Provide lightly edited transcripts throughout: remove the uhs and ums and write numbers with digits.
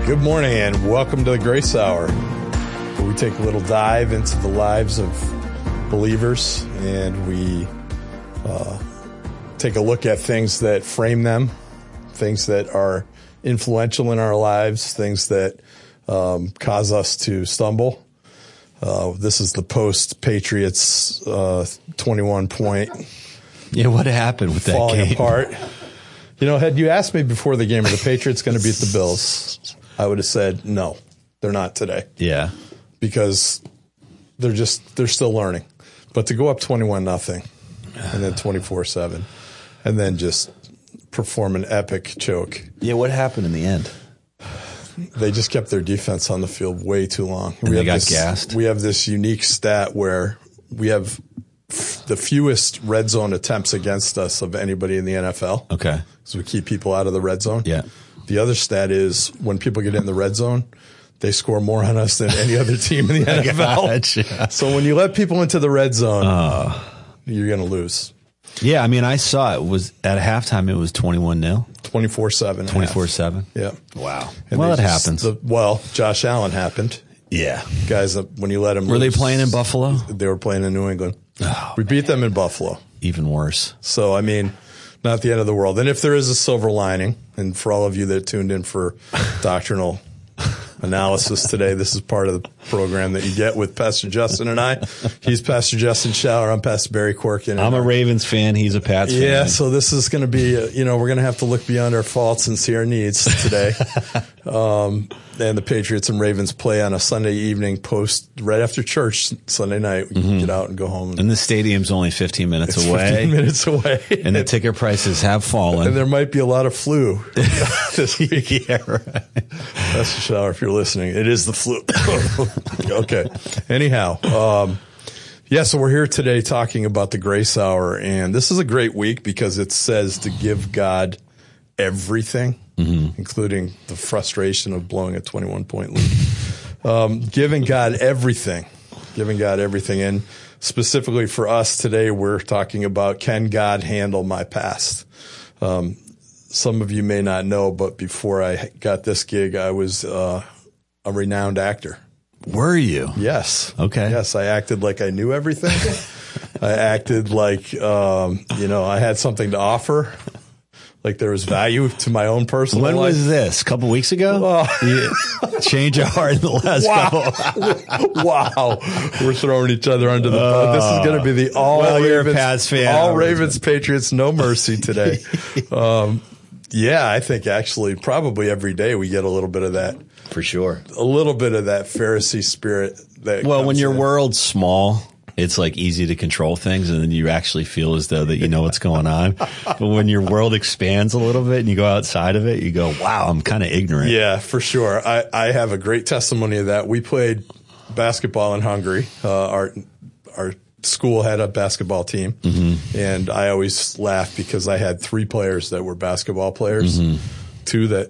Good morning and welcome to the Grace Hour, where we take a little dive into the lives of believers and we take a look at things that frame them, things that are influential in our lives, things that cause us to stumble. This is the post-Patriots 21-point. Yeah, what happened with that falling game? Apart. You know, had you asked me before the game, are the Patriots going to beat the Bills? I would have said no, they're not today. Yeah. Because they're still learning. But to go up 21-0 and then 24-7 and then just perform an epic choke. Yeah, what happened in the end? They just kept their defense on the field way too long. And they got gassed? We have this unique stat where we have the fewest red zone attempts against us of anybody in the NFL. Okay. So we keep people out of the red zone. Yeah. The other stat is when people get in the red zone, they score more on us than any other team in the NFL. Gotcha. So when you let people into the red zone, you're going to lose. Yeah, I mean, I saw it was at halftime. It was 21-0. 24-7. 24-7. Yeah. Wow. And well, it happens. Josh Allen happened. Yeah. Guys, when you let him Were loose, they playing in Buffalo? They were playing in New England. Oh, we beat them in Buffalo. Even worse. So, I mean, not the end of the world. And if there is a silver lining, and for all of you that tuned in for doctrinal analysis today, this is part of the program that you get with Pastor Justin and I. He's Pastor Justin Schaller. I'm Pastor Barry Corkin. I'm a Ravens fan. He's a Pats fan. Yeah, so this is going to be, we're going to have to look beyond our faults and see our needs today. And the Patriots and Ravens play on a Sunday evening right after church Sunday night. We can get out and go home. And the stadium's only 15 minutes away. 15 minutes away. And the ticket prices have fallen. And there might be a lot of flu this week. Yeah, right. That's the shower if you're listening. It is the flu. Okay. Anyhow, so we're here today talking about the Grace Hour. And this is a great week because it says to give God everything. Including the frustration of blowing a 21-point lead. Giving God everything. And specifically for us today, we're talking about, can God handle my past? Some of you may not know, but before I got this gig, I was a renowned actor. Were you? Yes. Okay. Yes, I acted like I knew everything. I acted like, I had something to offer. Like there was value to my own personal life. When was this? A couple weeks ago? Change of heart in the last couple. Wow. We're throwing each other under the bus. This is going to be the all Ravens, Patriots, no mercy today. I think actually probably every day we get a little bit of that. For sure. A little bit of that Pharisee spirit. When your world's small, it's like easy to control things, and then you actually feel as though that you know what's going on. But when your world expands a little bit and you go outside of it, you go, wow, I'm kind of ignorant. Yeah, for sure. I have a great testimony of that. We played basketball in Hungary. Our school had a basketball team, and I always laugh because I had 3 players that were basketball players, 2 that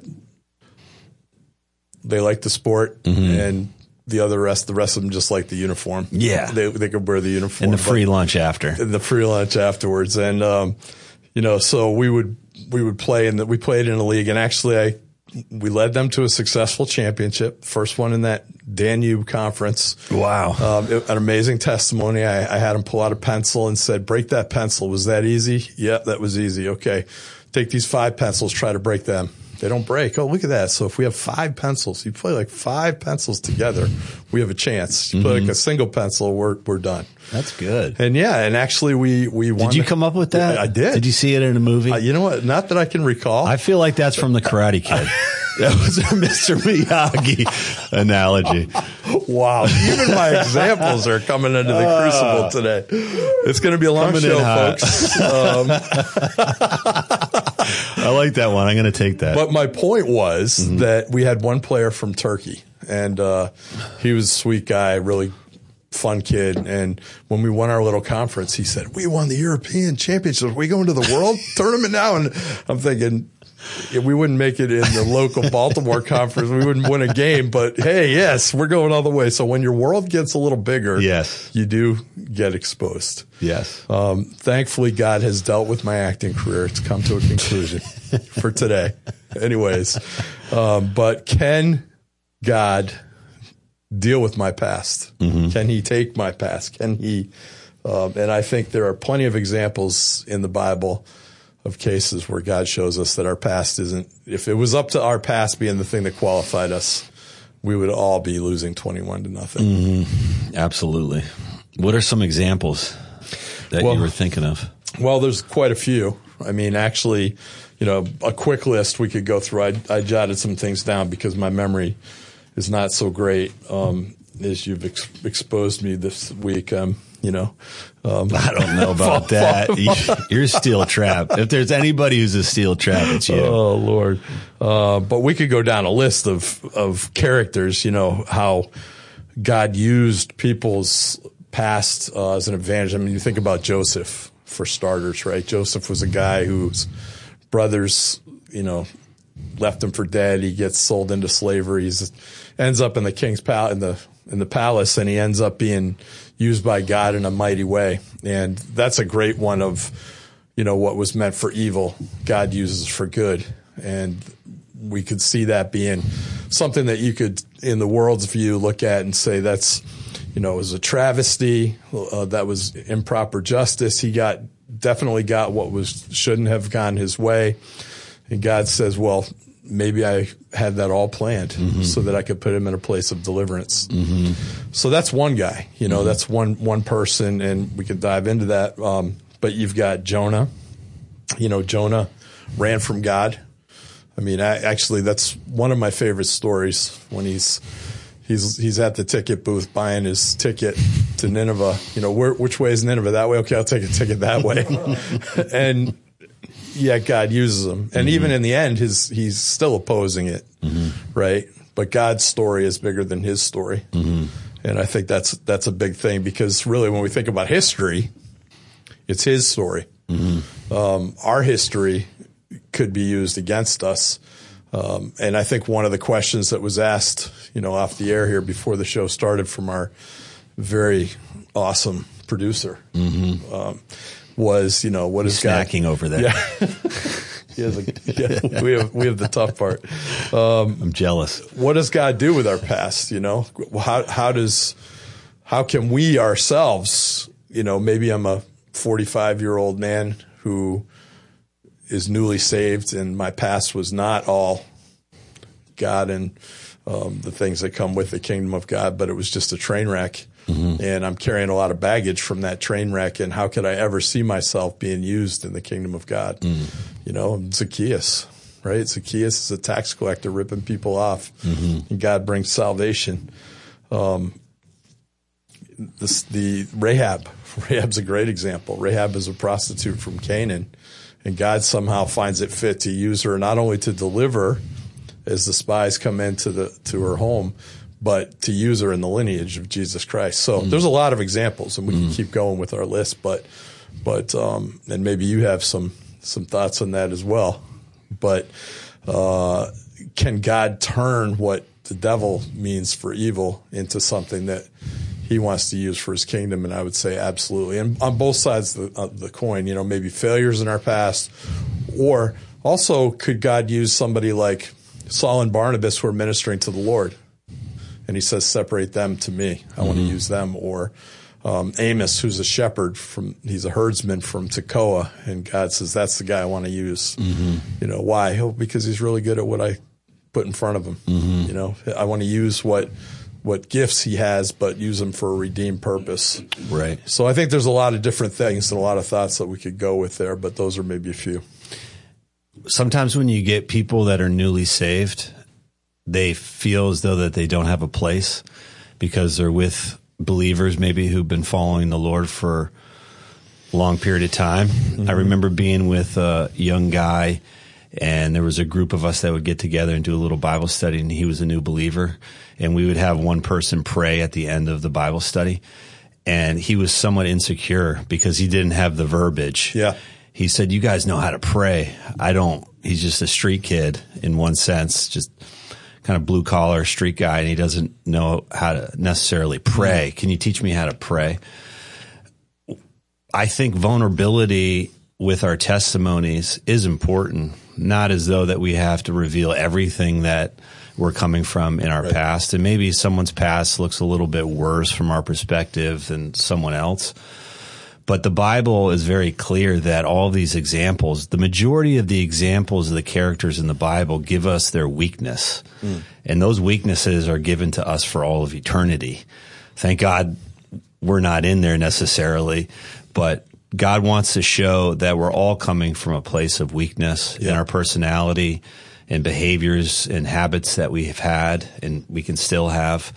they liked the sport, and the rest of them just like the uniform. Yeah. They could wear the uniform. And the free lunch after. The free lunch afterwards. And, so we would play we played in a league, and actually we led them to a successful championship. First one in that Danube conference. Wow. An amazing testimony. I had them pull out a pencil and said, break that pencil. Was that easy? Yep, that was easy. Okay. Take these 5 pencils, try to break them. They don't break. Oh, look at that. So if we have 5 pencils, you play like 5 pencils together, we have a chance. You play like a single pencil, we're done. That's good. And and actually we won. Did you come up with that? I did. Did you see it in a movie? You know what? Not that I can recall. I feel like that's from the Karate Kid. That was a Mr. Miyagi analogy. Wow. Even my examples are coming into the crucible today. It's going to be a long show, folks. I like that one. I'm going to take that. But my point was that we had one player from Turkey, and he was a sweet guy, really fun kid. And when we won our little conference, he said, we won the European Championship. Are we going to the World Tournament now? And I'm thinking, We wouldn't make it in the local Baltimore conference. We wouldn't win a game, but hey, yes, we're going all the way. So when your world gets a little bigger, yes, you do get exposed. Yes. Thankfully, God has dealt with my acting career. It's come to a conclusion for today. Anyways, but can God deal with my past? Mm-hmm. Can he take my past? Can he? And I think there are plenty of examples in the Bible of cases where God shows us that our past isn't, if it was up to our past being the thing that qualified us, we would all be losing 21-0. Mm-hmm. Absolutely. What are some examples that you were thinking of? Well, there's quite a few. I mean, actually, a quick list we could go through. I jotted some things down because my memory is not so great. As you've exposed me this week, I don't know about that. You're a steel trap. If there's anybody who's a steel trap, it's you. Oh, Lord. But we could go down a list of characters, how God used people's past as an advantage. I mean, you think about Joseph, for starters, right? Joseph was a guy whose brothers, left him for dead. He gets sold into slavery. He ends up in the king's in the palace, and he ends up being used by God in a mighty way. And that's a great one of, what was meant for evil, God uses for good. And we could see that being something that you could, in the world's view, look at and say that's, it was a travesty. That was improper justice. He definitely got what shouldn't have gone his way. And God says, well, maybe I had that all planned so that I could put him in a place of deliverance. Mm-hmm. So that's one guy, that's one person, and we could dive into that. But you've got Jonah. Jonah ran from God. I mean, actually, that's one of my favorite stories when he's at the ticket booth buying his ticket to Nineveh. Which way is Nineveh? That way? Okay, I'll take a ticket that way. And yeah, God uses him. And even in the end, he's still opposing it, right? But God's story is bigger than his story. Mm-hmm. And I think that's a big thing, because really when we think about history, it's his story. Mm-hmm. Our history could be used against us. And I think one of the questions that was asked, off the air here before the show started from our very awesome producer, was, what is God snacking over there? Yeah. We have the tough part. I'm jealous. What does God do with our past? How can we ourselves, maybe I'm a 45-year-old man who is newly saved, and my past was not all God and the things that come with the kingdom of God, but it was just a train wreck. Mm-hmm. And I'm carrying a lot of baggage from that train wreck. And how could I ever see myself being used in the kingdom of God? Zacchaeus, right? Zacchaeus is a tax collector ripping people off, and God brings salvation. The Rahab's a great example. Rahab is a prostitute from Canaan, and God somehow finds it fit to use her not only to deliver as the spies come into her home, but to use her in the lineage of Jesus Christ. So there's a lot of examples, and we can keep going with our list, but and maybe you have some thoughts on that as well. But can God turn what the devil means for evil into something that he wants to use for his kingdom? And I would say absolutely. And on both sides of the coin, maybe failures in our past, or also could God use somebody like Saul and Barnabas who are ministering to the Lord? And he says, separate them to me. I want to use them. Or Amos, who's a shepherd he's a herdsman from Tekoa. And God says, that's the guy I want to use. Why? Oh, because he's really good at what I put in front of him. I want to use what gifts he has, but use them for a redeemed purpose. Right. So I think there's a lot of different things and a lot of thoughts that we could go with there, but those are maybe a few. Sometimes when you get people that are newly saved, they feel as though that they don't have a place because they're with believers maybe who've been following the Lord for a long period of time. I remember being with a young guy, and there was a group of us that would get together and do a little Bible study, and he was a new believer, and we would have one person pray at the end of the Bible study, and he was somewhat insecure because he didn't have the verbiage. Yeah. He said, you guys know how to pray. I don't he's just a street kid in one sense, just kind of blue collar street guy, and he doesn't know how to necessarily pray. Can you teach me how to pray? I think vulnerability with our testimonies is important, not as though that we have to reveal everything that we're coming from in our past. And maybe someone's past looks a little bit worse from our perspective than someone else. But the Bible is very clear that all these examples, the majority of the examples of the characters in the Bible give us their weakness. And those weaknesses are given to us for all of eternity. Thank God we're not in there necessarily, but God wants to show that we're all coming from a place of weakness in our personality and behaviors and habits that we have had and we can still have.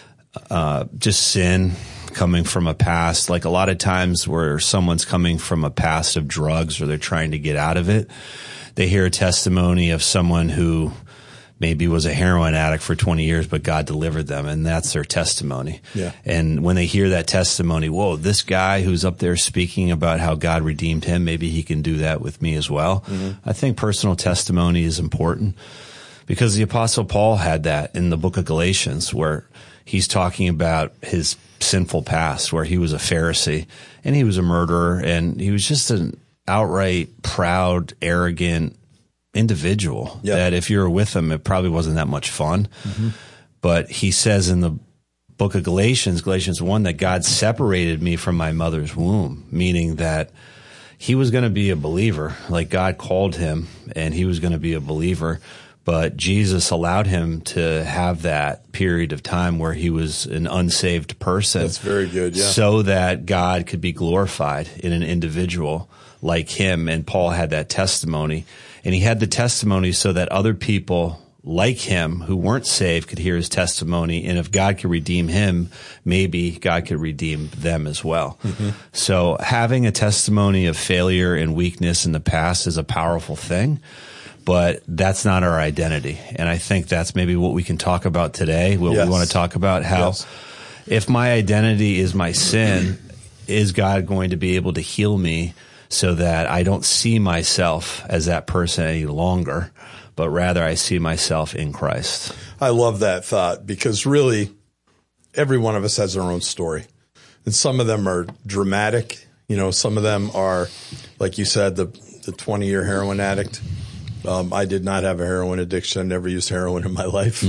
Just sin coming from a past, like a lot of times where someone's coming from a past of drugs or they're trying to get out of it, they hear a testimony of someone who maybe was a heroin addict for 20 years, but God delivered them, and that's their testimony. Yeah. And when they hear that testimony, whoa, this guy who's up there speaking about how God redeemed him, maybe he can do that with me as well. I think personal testimony is important because the Apostle Paul had that in the book of Galatians, where he's talking about his sinful past, where he was a Pharisee and he was a murderer and he was just an outright proud, arrogant individual that if you were with him, it probably wasn't that much fun. But he says in the book of Galatians 1, that God separated me from my mother's womb, meaning that he was going to be a believer. Like God called him and he was going to be a believer, but Jesus allowed him to have that period of time where he was an unsaved person. That's very good. Yeah. So that God could be glorified in an individual like him. And Paul had that testimony. And he had the testimony so that other people like him who weren't saved could hear his testimony. And if God could redeem him, maybe God could redeem them as well. So having a testimony of failure and weakness in the past is a powerful thing, but that's not our identity. And I think that's maybe what we can talk about today. What we want to talk about, how if my identity is my sin, is God going to be able to heal me so that I don't see myself as that person any longer, but rather I see myself in Christ? I love that thought because really every one of us has our own story. And some of them are dramatic. You know, some of them are, like you said, the 20-year heroin addict. I did not have a heroin addiction. I never used heroin in my life.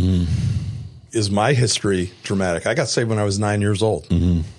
Is my history dramatic? I got saved when I was 9 years old.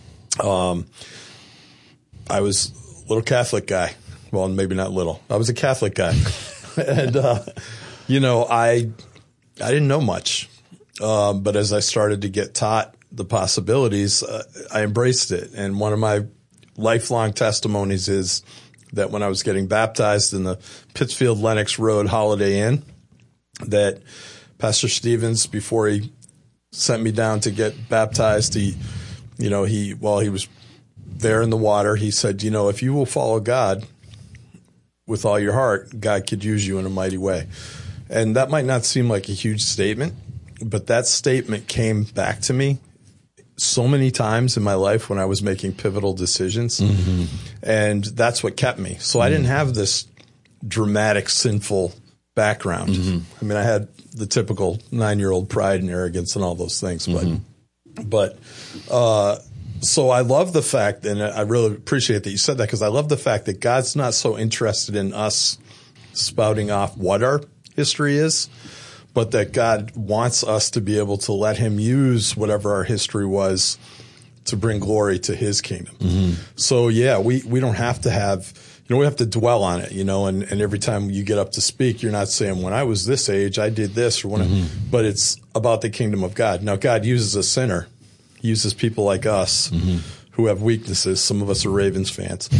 I was little Catholic guy. Well, maybe not little. I was a Catholic guy. And, you know, I didn't know much. But as I started to get taught the possibilities, I embraced it. And one of my lifelong testimonies is that when I was getting baptized in the Pittsfield Lenox Road Holiday Inn, that Pastor Stevens, before he sent me down to get baptized, while he was there in the water, he said, you know, if you will follow God with all your heart, God could use you in a mighty way. And that might not seem like a huge statement, but that statement came back to me so many times in my life when I was making pivotal decisions. And that's what kept me. So I didn't have this dramatic, sinful background. I mean, I had the typical 9-year-old pride and arrogance and all those things, so I love the fact, and I really appreciate that you said that, because I love the fact that God's not so interested in us spouting off what our history is, but that God wants us to be able to let him use whatever our history was to bring glory to his kingdom. So yeah, we don't have to have, we have to dwell on it, and every time you get up to speak, you're not saying, when I was this age, I did this, or but it's about the kingdom of God. Now, God uses a sinner. He uses people like us who have weaknesses. Some of us are Ravens fans.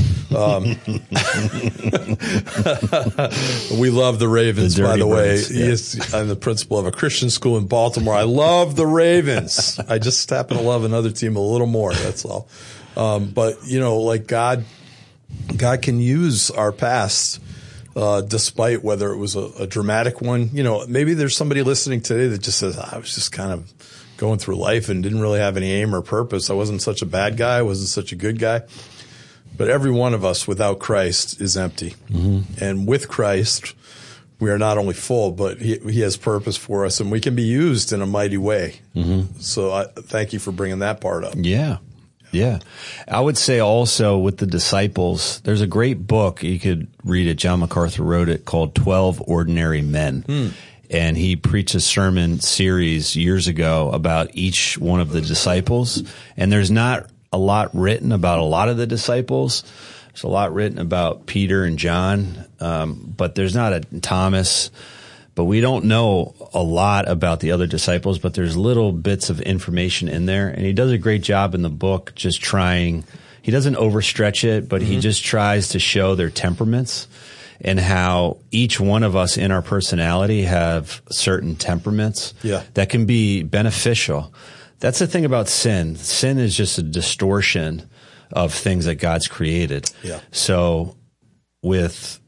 We love the Ravens, by the way. I'm the principal of a Christian school in Baltimore. I love the Ravens. I just happen to love another team a little more. That's all. But, like God can use our past, despite whether it was a dramatic one. Maybe there's somebody listening today that just says, I was just kind of going through life and didn't really have any aim or purpose. I wasn't such a bad guy. I wasn't such a good guy. But every one of us without Christ is empty. And with Christ, we are not only full, but he has purpose for us, and we can be used in a mighty way. So I thank you for bringing that part up. Yeah. Yeah. I would say also with the disciples, there's a great book you could read it. John MacArthur wrote it called 12 Ordinary Men. And he preached a sermon series years ago about each one of the disciples. And there's not a lot written about a lot of the disciples. There's a lot written about Peter and John, but there's not a Thomas. But we don't know a lot about the other disciples, but there's little bits of information in there. And he does a great job in the book just trying. He doesn't overstretch it, but he just tries to show their temperaments and how each one of us in our personality have certain temperaments that can be beneficial. That's the thing about sin. Sin is just a distortion of things that God's created. So with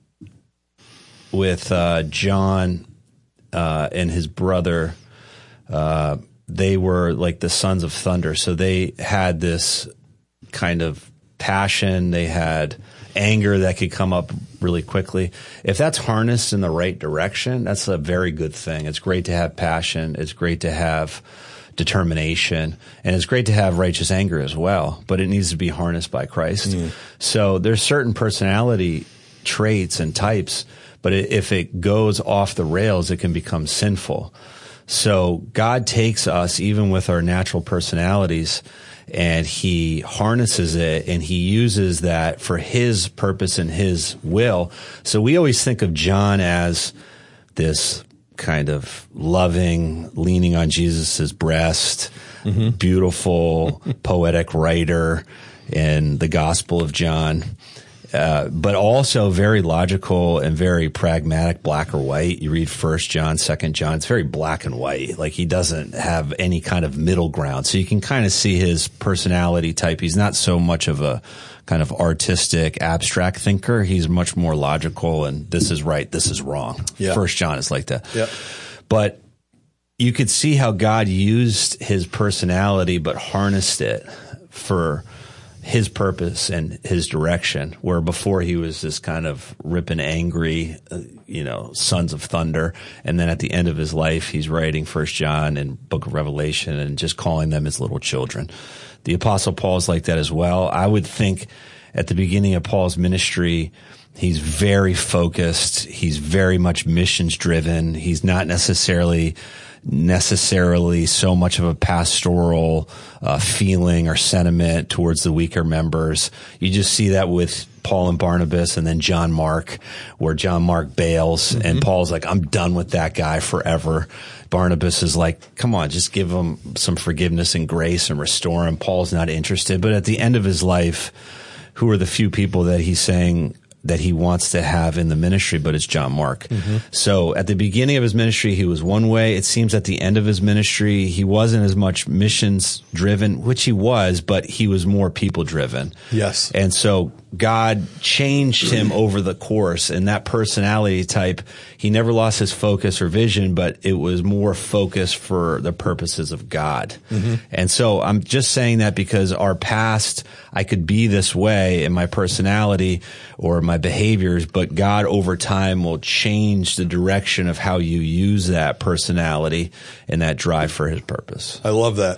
John and his brother, they were like the sons of thunder. So they had this kind of passion. They had anger that could come up really quickly. If that's harnessed in the right direction, that's a very good thing. It's great to have passion. It's great to have determination, and it's great to have righteous anger as well, but it needs to be harnessed by Christ. So there's certain personality traits and types, but if it goes off the rails, it can become sinful. So God takes us, even with our natural personalities, and he harnesses it and he uses that for his purpose and his will. So we always think of John as this kind of loving, leaning on Jesus's breast, beautiful, poetic writer in the Gospel of John. But also very logical and very pragmatic, black or white. You read 1 John, 2 John, it's very black and white. Like he doesn't have any kind of middle ground. So you can kind of see his personality type. He's not so much of a kind of artistic, abstract thinker. He's much more logical and this is right, this is wrong. 1 John is like that. But you could see how God used his personality but harnessed it for his purpose and his direction, where before he was this kind of ripping angry, sons of thunder. And then at the end of his life, he's writing 1 John and Book of Revelation and just calling them his little children. The Apostle Paul's like that as well. I would think at the beginning of Paul's ministry, he's very focused. He's very much missions driven. He's not necessarily so much of a pastoral feeling or sentiment towards the weaker members. You just see that with Paul and Barnabas and then John Mark, where John Mark bails and Paul's like, I'm done with that guy forever. Barnabas is like, come on, just give him some forgiveness and grace and restore him. Paul's not interested. But at the end of his life, who are the few people that he's saying that he wants to have in the ministry, but it's John Mark. So at the beginning of his ministry, he was one way. It seems at the end of his ministry, he wasn't as much missions driven, which he was, but he was more people driven. Yes. And so God changed him over the course, and that personality type, he never lost his focus or vision, but it was more focused for the purposes of God. And so I'm just saying that because our past, I could be this way in my personality or my behaviors, but God over time will change the direction of how you use that personality and that drive for his purpose. I love that.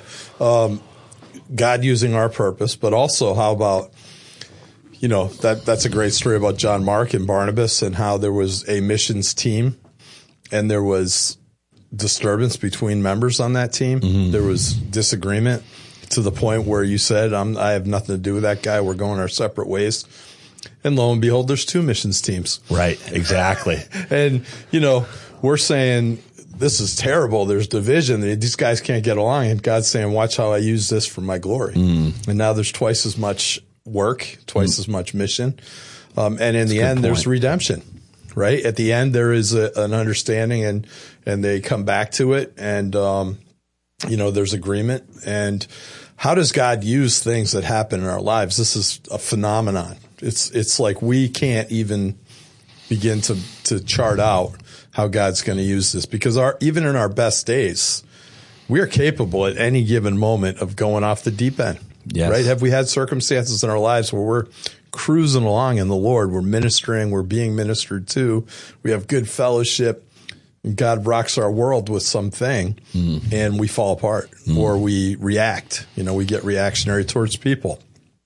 God using our purpose, but also how about, that's a great story about John Mark and Barnabas and how there was a missions team and there was disturbance between members on that team. There was disagreement to the point where you said, I have nothing to do with that guy. We're going our separate ways. And lo and behold, there's two missions teams. Right. Exactly. And, we're saying this is terrible. There's division. These guys can't get along. And God's saying, watch how I use this for my glory. And now there's twice as much work, twice as much mission. And in the end, there's redemption, right? At the end, there is an understanding and they come back to it and, there's agreement. And how does God use things that happen in our lives? This is a phenomenon. It's like we can't even begin to chart out how God's going to use this because even in our best days, we are capable at any given moment of going off the deep end. Yes. Right? Have we had circumstances in our lives where we're cruising along in the Lord. We're ministering. We're being ministered to. We have good fellowship. God rocks our world with something, and we fall apart, or we react. We get reactionary towards people.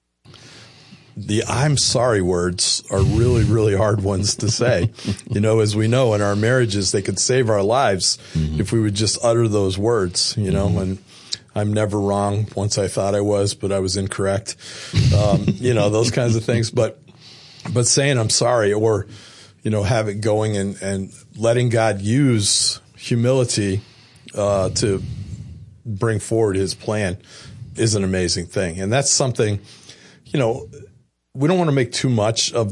The "I'm sorry" words are really, really hard ones to say. As we know in our marriages, they could save our lives if we would just utter those words, and I'm never wrong. Once I thought I was, but I was incorrect. Those kinds of things. But saying I'm sorry, or have it going and letting God use humility to bring forward his plan is an amazing thing. And that's something, we don't want to make too much of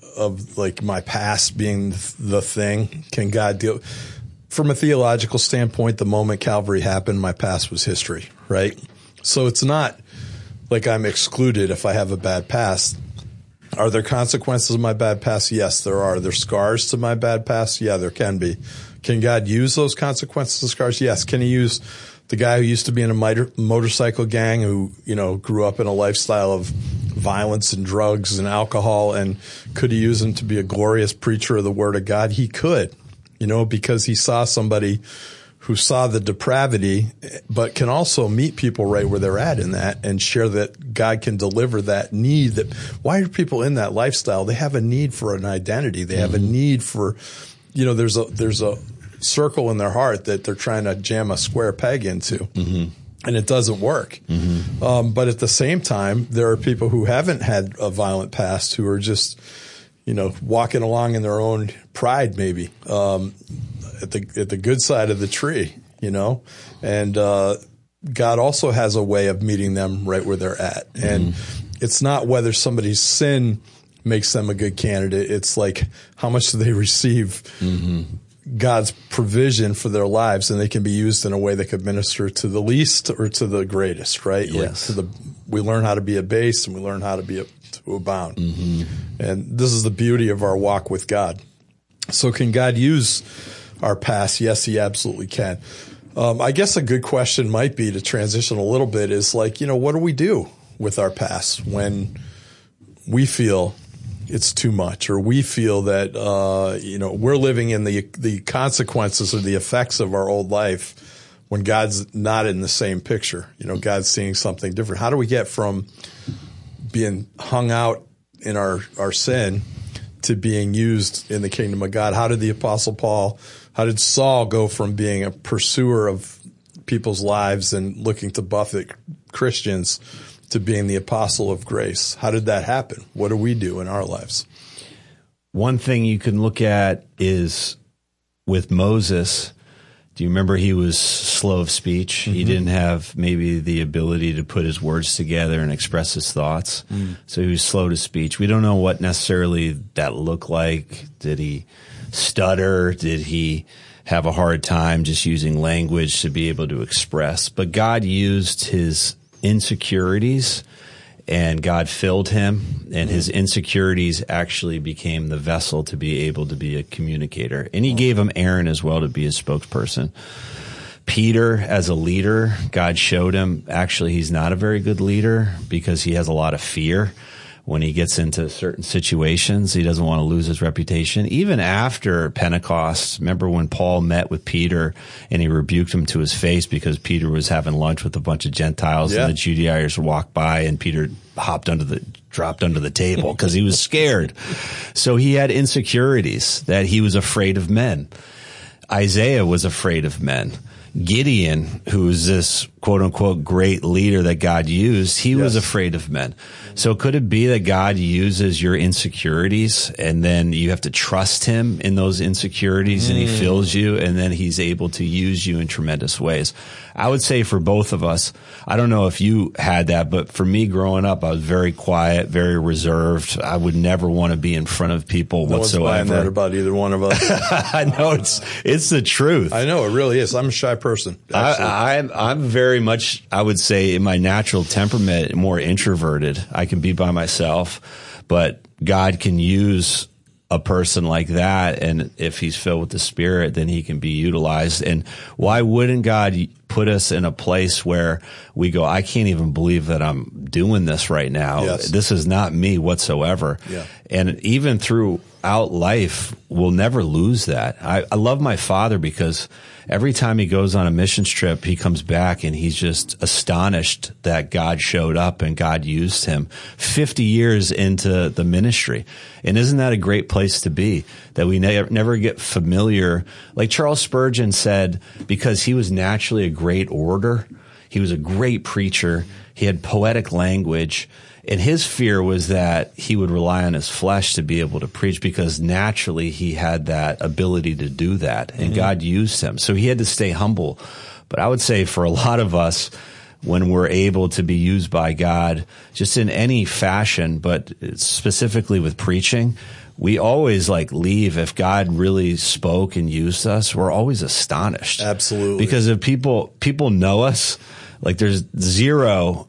my past being the thing. Can God deal? From a theological standpoint, the moment Calvary happened, my past was history, right? So it's not like I'm excluded if I have a bad past. Are there consequences of my bad past? Yes, there are. Are there scars to my bad past? Yeah, there can be. Can God use those consequences of scars? Yes. Can he use the guy who used to be in a motorcycle gang who, grew up in a lifestyle of violence and drugs and alcohol, and could he use him to be a glorious preacher of the word of God? He could, because he saw somebody who saw the depravity, but can also meet people right where they're at in that and share that God can deliver that need. That why are people in that lifestyle? They have a need for an identity. They have a need for, there's a circle in their heart that they're trying to jam a square peg into. And it doesn't work. But at the same time, there are people who haven't had a violent past who are just, walking along in their own pride, maybe, at the good side of the tree, and God also has a way of meeting them right where they're at. And it's not whether somebody's sin makes them a good candidate. It's like, how much do they receive God's provision for their lives, and they can be used in a way that could minister to the least or to the greatest, right? Yes. Like we learn how to be abased, and we learn how to be to abound. And this is the beauty of our walk with God. So can God use our past? Yes, he absolutely can. I guess a good question might be, to transition a little bit, is like, what do we do with our past when we feel it's too much, or we feel that, we're living in the consequences or the effects of our old life when God's not in the same picture? God's seeing something different. How do we get from being hung out in our sin to being used in the kingdom of God? How did Saul go from being a pursuer of people's lives and looking to buffet Christians to being the apostle of grace? How did that happen? What do we do in our lives? One thing you can look at is with Moses. Do you remember he was slow of speech? He didn't have maybe the ability to put his words together and express his thoughts. So he was slow to speech. We don't know what necessarily that looked like. Did he stutter? Did he have a hard time just using language to be able to express? But God used his insecurities, and God filled him, and his insecurities actually became the vessel to be able to be a communicator. And he gave him Aaron as well to be his spokesperson. Peter, as a leader, God showed him actually he's not a very good leader because he has a lot of fear. When he gets into certain situations, he doesn't want to lose his reputation. Even after Pentecost, remember when Paul met with Peter and he rebuked him to his face because Peter was having lunch with a bunch of Gentiles and the Judaizers walked by, and Peter dropped under the table because he was scared. So he had insecurities that he was afraid of men. Isaiah was afraid of men. Gideon, who was this quote unquote great leader that God used, he was afraid of men. So could it be that God uses your insecurities and then you have to trust him in those insecurities and he fills you and then he's able to use you in tremendous ways? I would say for both of us, I don't know if you had that, but for me growing up, I was very quiet, very reserved. I would never want to be in front of people whatsoever. No one's buying that about either one of us. I know it's the truth. I know it really is. I'm a shy person. I'm very much, I would say, in my natural temperament, more introverted. I can be by myself, but God can use a person like that, and if he's filled with the Spirit, then he can be utilized. And why wouldn't God put us in a place where we go, I can't even believe that I'm doing this right now. Yes. This is not me whatsoever. Yeah. And even throughout life, we'll never lose that. I love my father because every time he goes on a missions trip, he comes back and he's just astonished that God showed up and God used him 50 years into the ministry. And isn't that a great place to be, that we never get familiar? Like Charles Spurgeon said, because he was naturally a great orator, he was a great preacher, he had poetic language, and his fear was that he would rely on his flesh to be able to preach, because naturally he had that ability to do that, and God used him. So he had to stay humble. But I would say for a lot of us, when we're able to be used by God just in any fashion, but specifically with preaching, we always leave. If God really spoke and used us, we're always astonished. Absolutely. Because if people know us, there's zero,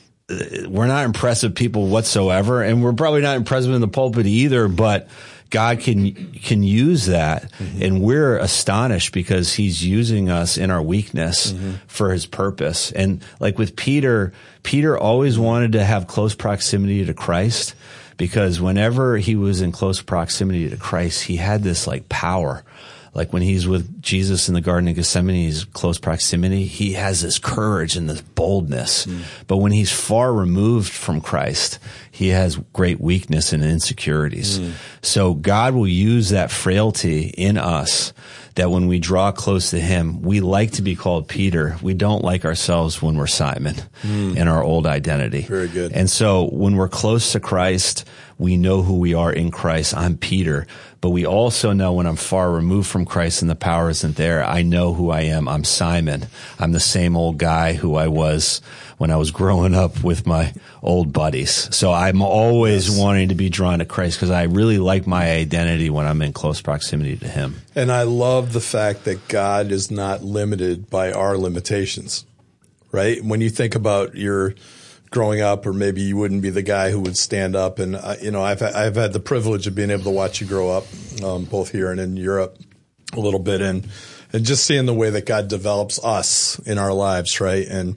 we're not impressive people whatsoever, and we're probably not impressive in the pulpit either, but God can use that, and we're astonished because he's using us in our weakness for his purpose. And with Peter always wanted to have close proximity to Christ, because whenever he was in close proximity to Christ, he had this power. When he's with Jesus in the Garden of Gethsemane, he's close proximity, he has this courage and this boldness. But when he's far removed from Christ, he has great weakness and insecurities. So God will use that frailty in us, that when we draw close to him, we like to be called Peter. We don't like ourselves when we're Simon in our old identity. Very good. And so when we're close to Christ, we know who we are in Christ. I'm Peter. But we also know when I'm far removed from Christ and the power isn't there, I know who I am. I'm Simon. I'm the same old guy who I was when I was growing up with my old buddies. So I'm always wanting to be drawn to Christ, because I really like my identity when I'm in close proximity to him. And I love the fact that God is not limited by our limitations, right? When you think about your growing up, or maybe you wouldn't be the guy who would stand up. And, I've had the privilege of being able to watch you grow up, both here and in Europe a little bit, and just seeing the way that God develops us in our lives, right? And,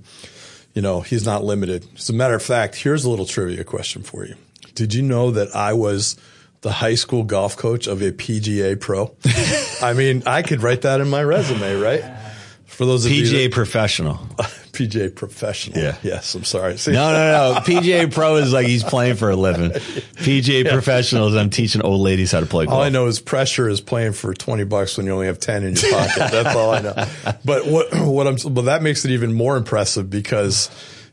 he's not limited. As a matter of fact, here's a little trivia question for you. Did you know that I was the high school golf coach of a PGA pro? I mean, I could write that in my resume, right? For those of PGA professional. PGA professional. Yeah. Yes, I'm sorry. See? No. PGA pro is he's playing for a living. PGA professional is I'm teaching old ladies how to play golf. All I know is pressure is playing for $20 when you only have 10 in your pocket. That's all I know. But but that makes it even more impressive, because,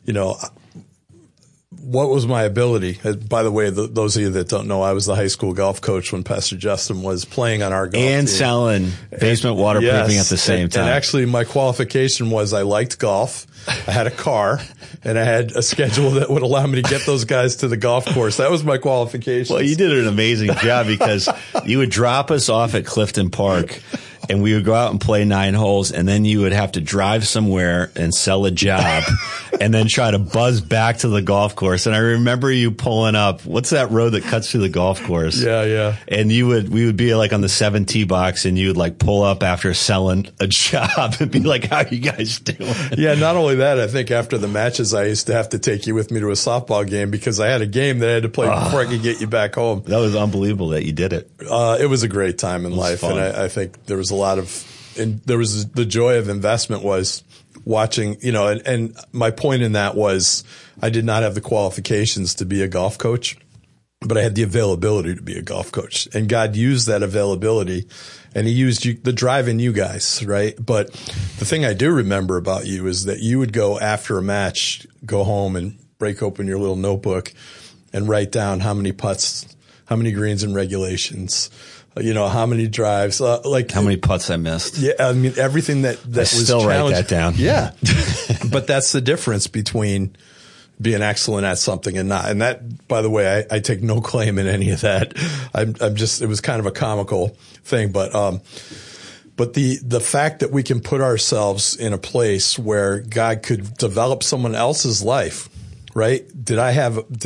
what was my ability? By the way, those of you that don't know, I was the high school golf coach when Pastor Justin was playing on our golf team. And selling basement waterproofing at the same time. And actually, my qualification was I liked golf, I had a car, and I had a schedule that would allow me to get those guys to the golf course. That was my qualification. Well, you did an amazing job, because you would drop us off at Clifton Park, and we would go out and play 9 holes, and then you would have to drive somewhere and sell a job and then try to buzz back to the golf course. And I remember you pulling up, what's that road that cuts through the golf course? Yeah. And we would be on the 7 tee box, and you would pull up after selling a job and be like, how are you guys doing? Yeah, not only that, I think after the matches, I used to have to take you with me to a softball game, because I had a game that I had to play before I could get you back home. That was unbelievable that you did it. It was a great time in life. Fun. And I think there was the joy of investment was watching, and my point in that was I did not have the qualifications to be a golf coach, but I had the availability to be a golf coach, and God used that availability, and he used the drive in you guys, right? But the thing I do remember about you is that you would go after a match, go home and break open your little notebook and write down how many putts, how many greens and regulations, how many drives, how many putts I missed. Yeah. I mean, everything that was still write that down. Yeah. But that's the difference between being excellent at something and not. And that, by the way, I take no claim in any of that. It was kind of a comical thing, but the fact that we can put ourselves in a place where God could develop someone else's life, right? Did I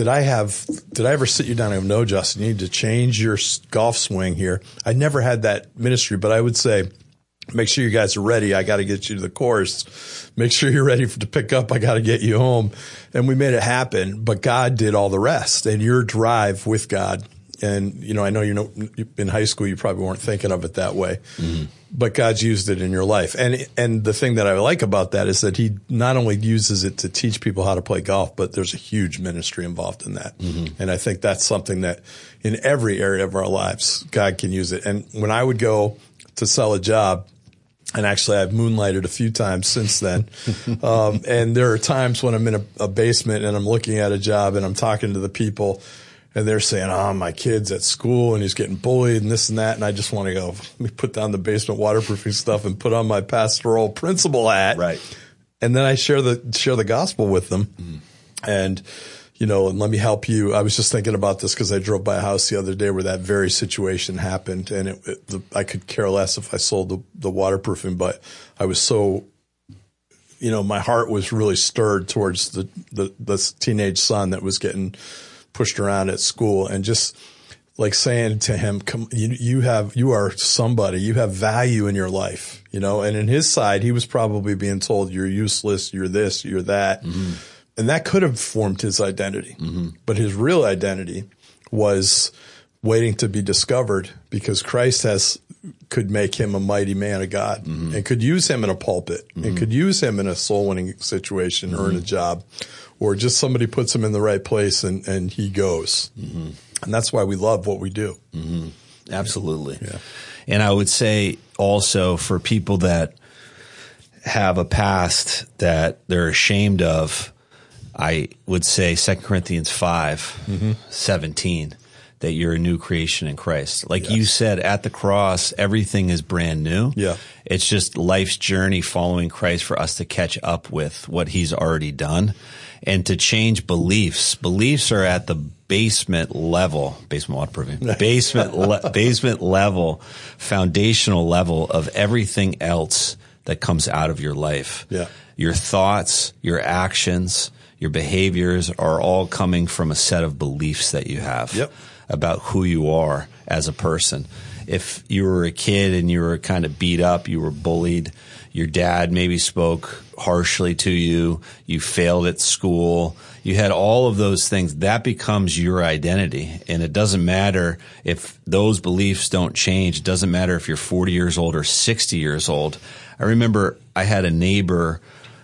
ever sit you down and go, no, Justin, you need to change your golf swing here? I never had that ministry, but I would say, make sure you guys are ready. I got to get you to the course. Make sure you're ready to pick up. I got to get you home. And we made it happen, but God did all the rest, and your drive with God. And, I know, in high school, you probably weren't thinking of it that way, but God's used it in your life. And the thing that I like about that is that he not only uses it to teach people how to play golf, but there's a huge ministry involved in that. And I think that's something that in every area of our lives, God can use it. And when I would go to sell a job, and actually I've moonlighted a few times since then, and there are times when I'm in a basement and I'm looking at a job and I'm talking to the people, and they're saying, oh, my kid's at school and he's getting bullied and this and that. And I just want to go, let me put down the basement waterproofing stuff and put on my pastoral principal hat. Right. And then I share the gospel with them. And, and let me help you. I was just thinking about this because I drove by a house the other day where that very situation happened. And I could care less if I sold the waterproofing, but I was so, my heart was really stirred towards the teenage son that was getting pushed around at school, and just like saying to him, come, you are somebody, you have value in your life, and in his side, he was probably being told you're useless, you're this, you're that. And that could have formed his identity, but his real identity was waiting to be discovered, because Christ could make him a mighty man of God, and could use him in a pulpit, and could use him in a soul winning situation or in a job, or just somebody puts him in the right place and he goes. And that's why we love what we do. Absolutely. Yeah. And I would say also for people that have a past that they're ashamed of, I would say 2 Corinthians 5:17, that you're a new creation in Christ. Like you said, at the cross, everything is brand new. Yeah. It's just life's journey following Christ for us to catch up with what he's already done and to change beliefs. Beliefs are at the basement level, basement level, foundational level of everything else that comes out of your life. Yeah. Your thoughts, your actions, your behaviors are all coming from a set of beliefs that you have about who you are as a person. If you were a kid and you were kind of beat up, you were bullied, your dad maybe spoke harshly to you, you failed at school, you had all of those things, that becomes your identity. And it doesn't matter if those beliefs don't change. It doesn't matter if you're 40 years old or 60 years old. I remember I had a neighbor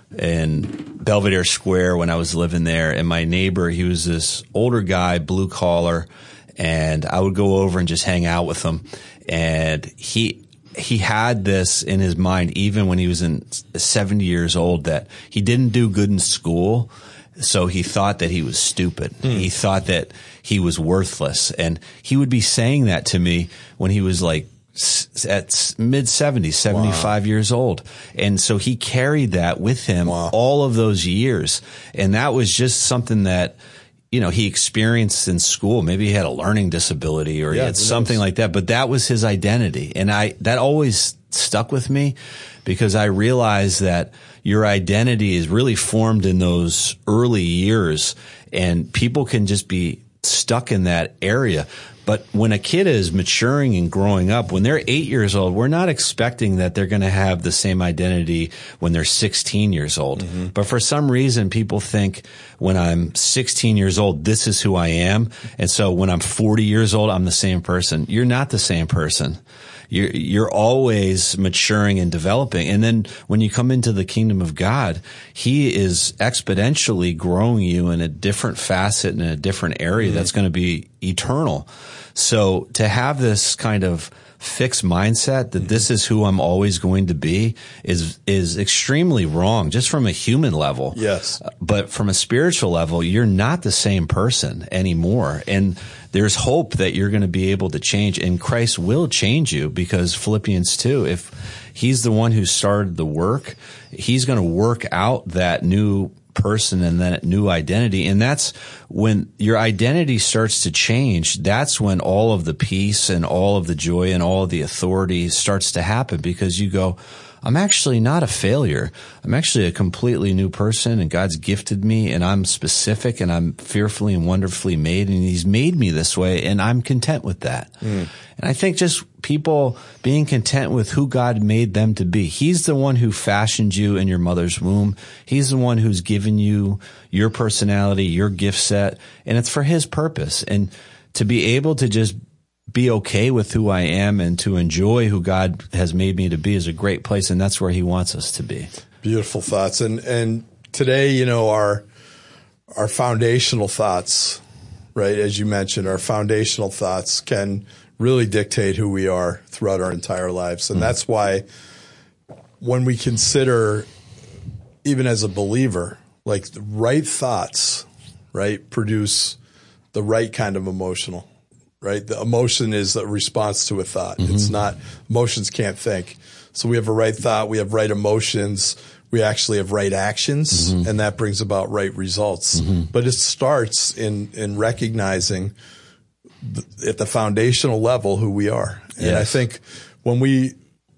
in Belvedere Square when I was living there, and my neighbor, he was this older guy, blue collar, and I would go over and just hang out with him. And he had this in his mind, even when he was 70 years old, that he didn't do good in school. So he thought that he was stupid. He thought that he was worthless. And he would be saying that to me when he was like at mid 70s, 75 years old. And so he carried that with him all of those years. And that was just something that, he experienced in school. Maybe he had a learning disability or he had something like that, but that was his identity. And that always stuck with me, because I realized that your identity is really formed in those early years, and people can just be stuck in that area. But when a kid is maturing and growing up, when they're 8 years old, we're not expecting that they're going to have the same identity when they're 16 years old. But for some reason, people think when I'm 16 years old, this is who I am. And so when I'm 40 years old, I'm the same person. You're not the same person. You're always maturing and developing. And then when you come into the kingdom of God, he is exponentially growing you in a different facet and in a different area that's going to be eternal. So to have this kind of fixed mindset that this is who I'm always going to be is extremely wrong, just from a human level. Yes. But from a spiritual level, you're not the same person anymore. And there's hope that you're going to be able to change, and Christ will change you, because Philippians 2, if he's the one who started the work, he's going to work out that new person and that new identity. And that's when your identity starts to change. That's when all of the peace and all of the joy and all of the authority starts to happen, because you go, I'm actually not a failure. I'm actually a completely new person, and God's gifted me, and I'm specific, and I'm fearfully and wonderfully made, and he's made me this way, and I'm content with that. And I think just people being content with who God made them to be. He's the one who fashioned you in your mother's womb. He's the one who's given you your personality, your gift set, and it's for his purpose. And to be able to just be okay with who I am and to enjoy who God has made me to be is a great place, and that's where he wants us to be. Beautiful thoughts. And today, you know, our foundational thoughts, right, as you mentioned, our foundational thoughts can really dictate who we are throughout our entire lives. And that's why when we consider, even as a believer, like the right thoughts, right, produce the right kind of emotional. Right? The emotion is a response to a thought. It's not, emotions can't think. So we have a right thought. We have right emotions. We actually have right actions, and that brings about right results. But it starts in recognizing at the foundational level who we are. And I think when we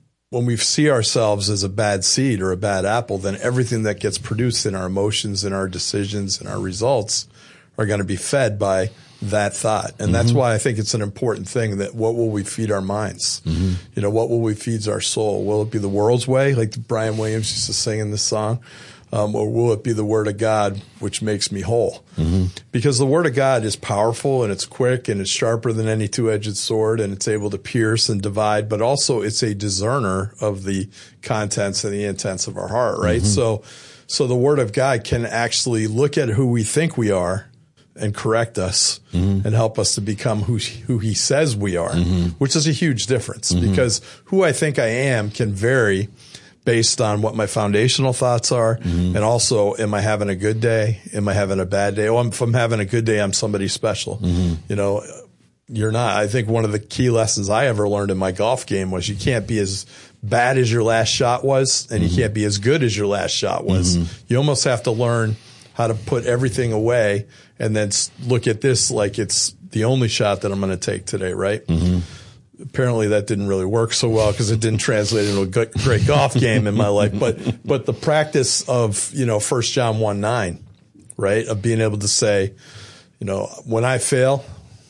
see ourselves as a bad seed or a bad apple, then everything that gets produced in our emotions and our decisions and our results are going to be fed by that thought. And that's why I think it's an important thing that what will we feed our minds? You know, what will we feed our soul? Will it be the world's way, like Brian Williams used to sing in this song? Or will it be the word of God, which makes me whole? Because the word of God is powerful, and it's quick, and it's sharper than any two-edged sword, and it's able to pierce and divide, but also it's a discerner of the contents and the intents of our heart, right? So the word of God can actually look at who we think we are and correct us and help us to become who he says we are, which is a huge difference, because who I think I am can vary based on what my foundational thoughts are. And also, am I having a good day? Am I having a bad day? Oh, if I'm having a good day, I'm somebody special. You know, you're not. I think one of the key lessons I ever learned in my golf game was you can't be as bad as your last shot was, and you can't be as good as your last shot was. You almost have to learn how to put everything away and then look at this like it's the only shot that I'm going to take today, right? Apparently that didn't really work so well because it didn't translate into a great golf game in my life. But the practice of, you know, 1 John 1:9, right, of being able to say, you know, when I fail,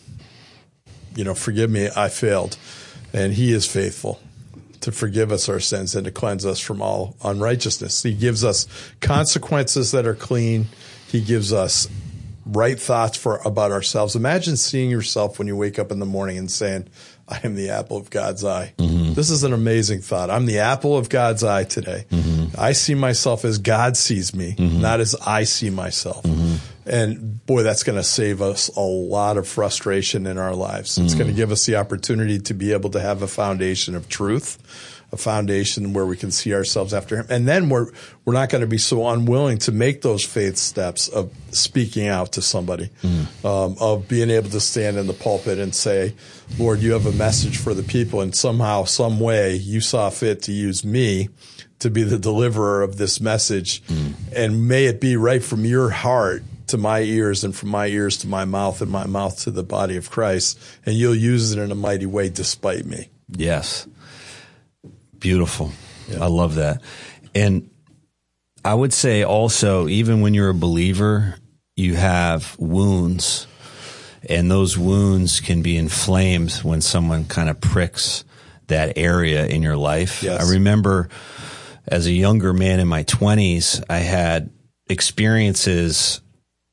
you know, forgive me, I failed. And he is faithful to forgive us our sins and to cleanse us from all unrighteousness. He gives us consequences that are clean. He gives us right thoughts about ourselves. Imagine seeing yourself when you wake up in the morning and saying, I am the apple of God's eye. This is an amazing thought. I'm the apple of God's eye today. I see myself as God sees me, not as I see myself. And boy, that's going to save us a lot of frustration in our lives. It's going to give us the opportunity to be able to have a foundation of truth, a foundation where we can see ourselves after him. And then we're not going to be so unwilling to make those faith steps of speaking out to somebody, of being able to stand in the pulpit and say, Lord, you have a message for the people, and somehow, some way you saw fit to use me to be the deliverer of this message. And may it be right from your heart to my ears, and from my ears to my mouth, and my mouth to the body of Christ. And you'll use it in a mighty way despite me. Yes. Beautiful. Yeah. I love that. And I would say also, even when you're a believer, you have wounds, and those wounds can be inflamed when someone kind of pricks that area in your life. Yes. I remember as a younger man in my 20s, I had experiences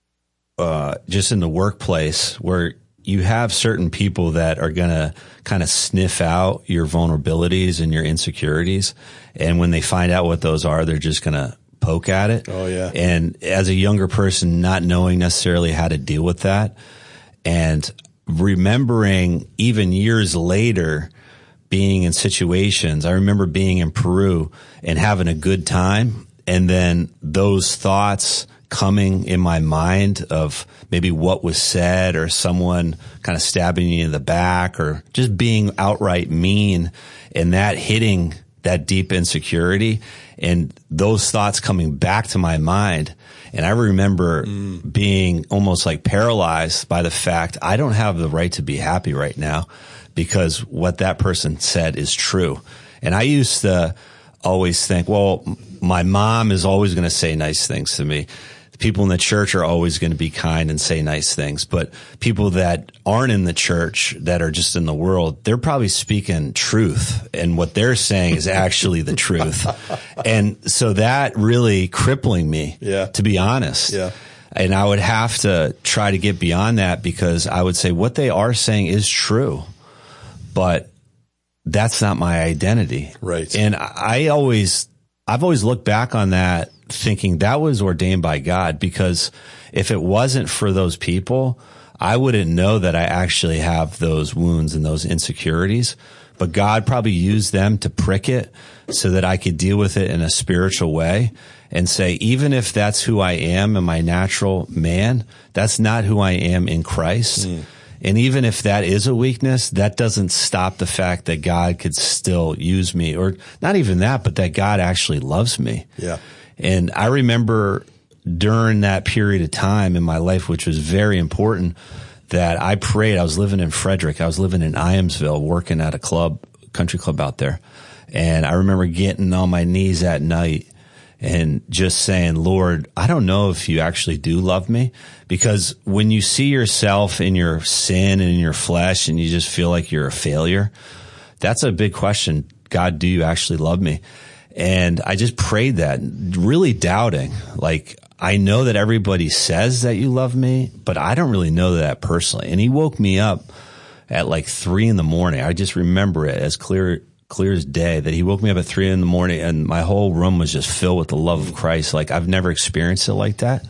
just in the workplace where you have certain people that are going to kind of sniff out your vulnerabilities and your insecurities. And when they find out what those are, they're just going to poke at it. Oh, yeah. And as a younger person, not knowing necessarily how to deal with that, and remembering even years later being in situations, I remember being in Peru and having a good time, and then those thoughts coming in my mind of maybe what was said, or someone kind of stabbing me in the back, or just being outright mean, and that hitting that deep insecurity, and those thoughts coming back to my mind. And I remember being almost like paralyzed by the fact I don't have the right to be happy right now, because what that person said is true. And I used to always think, well, my mom is always going to say nice things to me. The people in the church are always going to be kind and say nice things. But people that aren't in the church, that are just in the world, they're probably speaking truth. And what they're saying is actually the truth. And so that really crippling me, to be honest. Yeah. And I would have to try to get beyond that, because I would say what they are saying is true, but that's not my identity. Right. And I've always looked back on that thinking that was ordained by God, because if it wasn't for those people, I wouldn't know that I actually have those wounds and those insecurities. But God probably used them to prick it so that I could deal with it in a spiritual way and say, even if that's who I am in my natural man, that's not who I am in Christ. And even if that is a weakness, that doesn't stop the fact that God could still use me, or not even that, but that God actually loves me. Yeah. And I remember during that period of time in my life, which was very important, that I prayed. I was living in Frederick. I was living in Iamsville, working at a club, country club out there. And I remember getting on my knees at night and just saying, Lord, I don't know if you actually do love me, because when you see yourself in your sin and in your flesh and you just feel like you're a failure, that's a big question. God, do you actually love me? And I just prayed that, really doubting, like, I know that everybody says that you love me, but I don't really know that personally. And he woke me up at like 3 a.m. I just remember it as clear as day, that he woke me up at 3 a.m. and my whole room was just filled with the love of Christ. Like, I've never experienced it like that.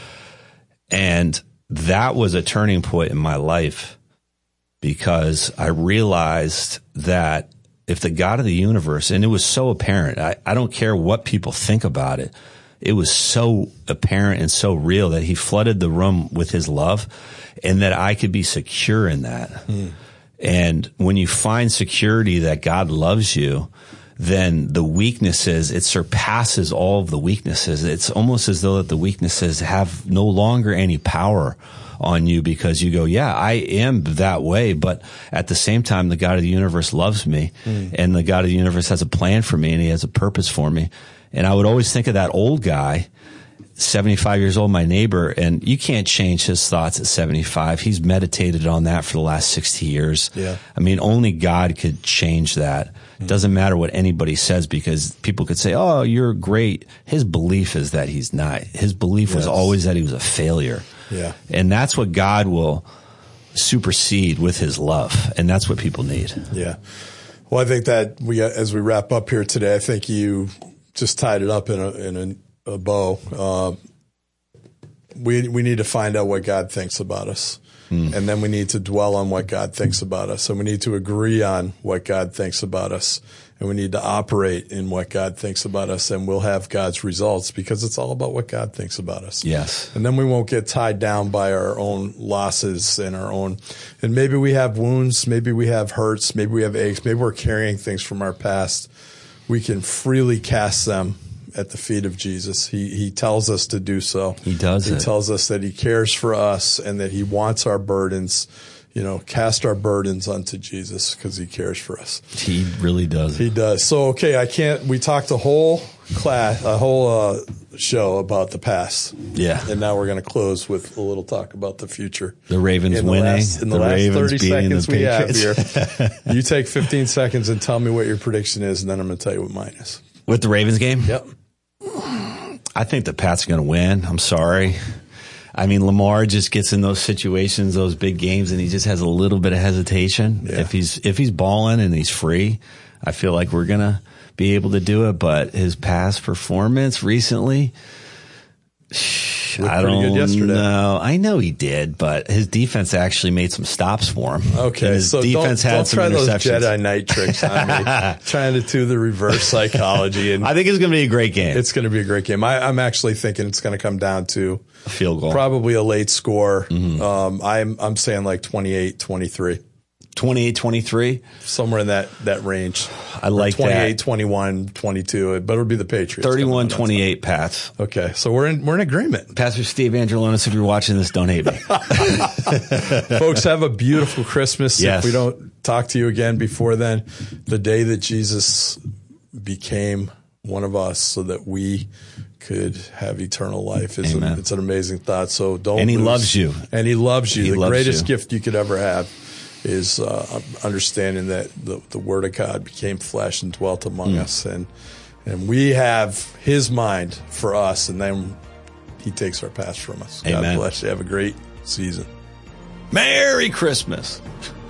And that was a turning point in my life, because I realized that if the God of the universe, and it was so apparent, I don't care what people think about it, it was so apparent and so real that he flooded the room with his love, and that I could be secure in that. And when you find security that God loves you, then the weaknesses, it surpasses all of the weaknesses. It's almost as though that the weaknesses have no longer any power on you, because you go, yeah, I am that way. But at the same time, the God of the universe loves me, and the God of the universe has a plan for me, and he has a purpose for me. And I would always think of that old guy, 75 years old, my neighbor, and you can't change his thoughts at 75. He's meditated on that for the last 60 years. Yeah. I mean, only God could change that. It doesn't matter what anybody says, because people could say, oh, you're great. His belief is that he's not. His belief was always that he was a failure. Yeah. And that's what God will supersede with his love. And that's what people need. Yeah. Well, I think that as we wrap up here today, I think you just tied it up in a bow. We need to find out what God thinks about us. And then we need to dwell on what God thinks about us. And we need to agree on what God thinks about us. And we need to operate in what God thinks about us. And we'll have God's results, because it's all about what God thinks about us. Yes. And then we won't get tied down by our own losses and and maybe we have wounds, maybe we have hurts, maybe we have aches, maybe we're carrying things from our past. We can freely cast them at the feet of Jesus. He tells us to do so. He does. He tells us that he cares for us and that he wants our burdens. Cast our burdens unto Jesus, because he cares for us. He really does. He does. So, okay, we talked a whole show about the past. Yeah. And now we're going to close with a little talk about the future. The Ravens winning. In the last 30 seconds we have Patriots. here, you take 15 seconds and tell me what your prediction is, and then I'm going to tell you what mine is. With the Ravens game? Yep. I think the Pats are going to win. I'm sorry. I mean, Lamar just gets in those situations, those big games, and he just has a little bit of hesitation. Yeah. If he's balling and he's free, I feel like we're going to be able to do it. But his past performance recently, I don't know. I know he did, but his defense actually made some stops for him. Okay, his so defense don't had some try those interceptions. Jedi Knight tricks on me, trying to do the reverse psychology. And I think it's going to be a great game. It's going to be a great game. I'm actually thinking it's going to come down to a field goal, probably a late score. I'm saying like 28-23. 28-23, somewhere in that range. I like 28, 21, 22, but it'll be the Patriots. 31-28 Pats. Okay, so we're in agreement. Pastor Steve Angelonis, if you're watching this, don't hate me. Folks, have a beautiful Christmas. Yes. If we don't talk to you again before then, the day that Jesus became one of us so that we could have eternal life. Amen. It's an amazing thought. So don't. And he loves you. And he loves you. He the loves greatest you. gift you could ever have is understanding that the Word of God became flesh and dwelt among us, and we have His mind for us, and then He takes our past from us. God Amen. bless you. Have a great season. Merry Christmas.